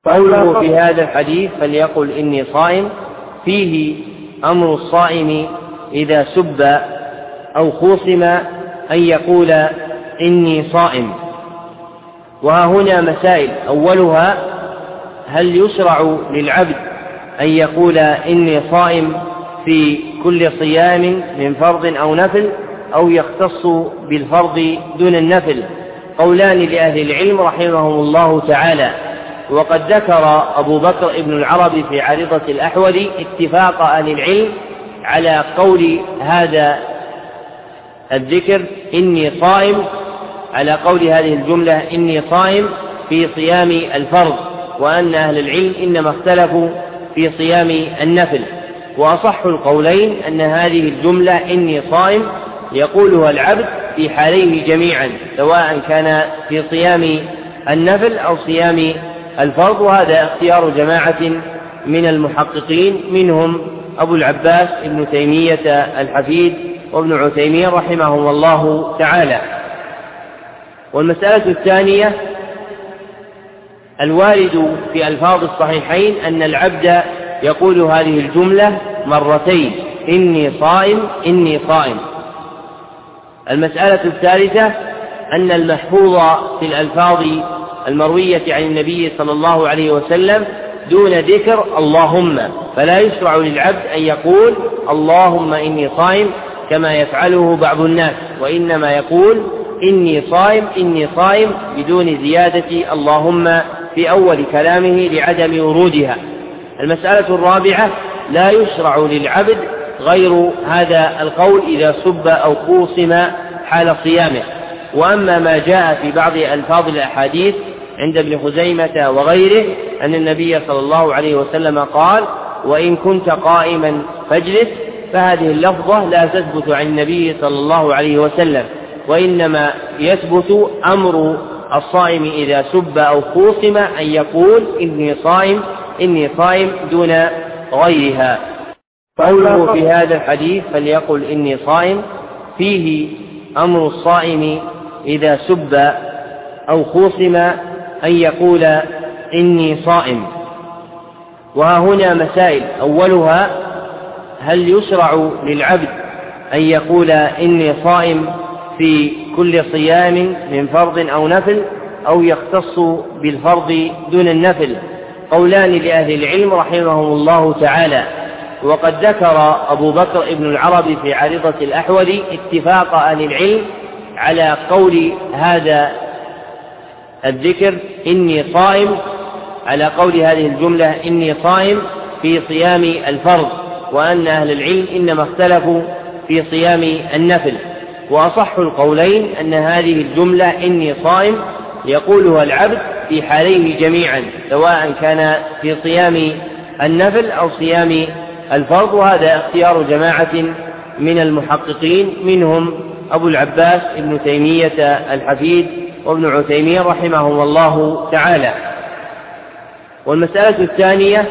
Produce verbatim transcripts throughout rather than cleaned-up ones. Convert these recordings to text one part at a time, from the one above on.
قوله في هذا الحديث فليقل إني صائم فيه أمر الصائم إذا سب أو خوصم أن يقول إني صائم. وها هنا مسائل، أولها هل يشرع للعبد أن يقول إني صائم في كل صيام من فرض أو نفل أو يختص بالفرض دون النفل؟ قولان لأهل العلم رحمهم الله تعالى. وقد ذكر أبو بكر ابن العربي في عارضة الأحوذي اتفاق أهل العلم على قول هذا الذكر إني صائم، على قول هذه الجملة إني صائم في صيام الفرض، وأن أهل العلم إنما اختلفوا في صيام النفل. وأصح القولين أن هذه الجملة إني صائم يقولها العبد في حاليه جميعا، سواء كان في صيام النفل أو صيام الفرض، وهذا اختيار جماعة من المحققين منهم أبو العباس ابن تيمية الحفيد وابن عثيمين رحمهم الله تعالى. والمسألة الثانية الوارد في ألفاظ الصحيحين أن العبد يقول هذه الجملة مرتين إني صائم إني صائم. المسألة الثالثة أن المحفوظ في الألفاظ المروية عن النبي صلى الله عليه وسلم دون ذكر اللهم، فلا يشرع للعبد أن يقول اللهم إني صائم كما يفعله بعض الناس، وإنما يقول إني صائم إني صائم بدون زيادة اللهم في أول كلامه لعدم ورودها. المسألة الرابعة لا يشرع للعبد غير هذا القول إذا سب أو خوصم حال صيامه. وأما ما جاء في بعض ألفاظ الأحاديث عند ابن خزيمة وغيره أن النبي صلى الله عليه وسلم قال وإن كنت قائما فاجلس، فهذه اللفظة لا تثبت عن النبي صلى الله عليه وسلم، وإنما يثبت أمر الصائم إذا سب أو خوصم أن يقول إني صائم إني صائم دون غيرها. قوله في هذا الحديث فليقل إني صائم فيه أمر الصائم إذا سب أو خوصم أن يقول إني صائم. وها هنا مسائل، أولها هل يشرع للعبد أن يقول إني صائم في كل صيام من فرض أو نفل أو يختص بالفرض دون النفل؟ قولان لأهل العلم رحمهم الله تعالى. وقد ذكر أبو بكر ابن العربي في عارضة الأحوذي اتفاق أهل العلم على قول هذا الذكر إني صائم، على قول هذه الجملة إني صائم في صيام الفرض، وأن أهل العلم إنما اختلفوا في صيام النفل. وأصح القولين أن هذه الجملة إني صائم يقولها العبد في حاليه جميعا، سواء كان في صيام النفل أو صيام الفرض، وهذا اختيار جماعة من المحققين منهم أبو العباس ابن تيمية الحفيد وابن عثيمين رحمهم الله تعالى. والمسألة الثانية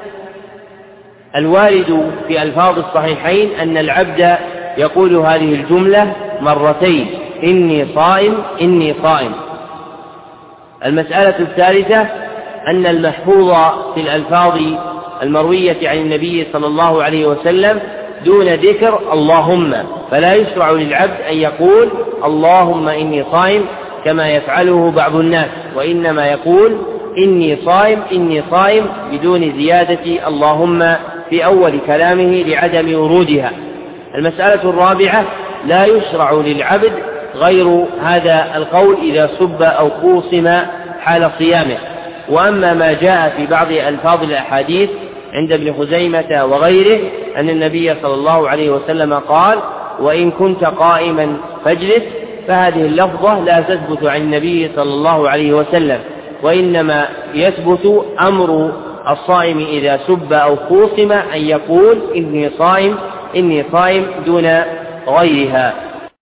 الوارد في ألفاظ الصحيحين أن العبد يقول هذه الجملة مرتين إني صائم إني صائم. المسألة الثالثة أن المحفوظ في الألفاظ المروية عن النبي صلى الله عليه وسلم دون ذكر اللهم، فلا يشرع للعبد أن يقول اللهم إني صائم كما يفعله بعض الناس، وإنما يقول إني صائم إني صائم بدون زيادة اللهم في أول كلامه لعدم ورودها. المسألة الرابعة لا يشرع للعبد غير هذا القول إذا سب أو خوصم حال صيامه. وأما ما جاء في بعض ألفاظ الأحاديث عند ابن خزيمة وغيره أن النبي صلى الله عليه وسلم قال وإن كنت قائما فاجلس، فهذه اللفظة لا تثبت عن النبي صلى الله عليه وسلم، وإنما يثبت أمر الصائم إذا سب أو خوصم أن يقول إني صائم إني صائم دون غيرها.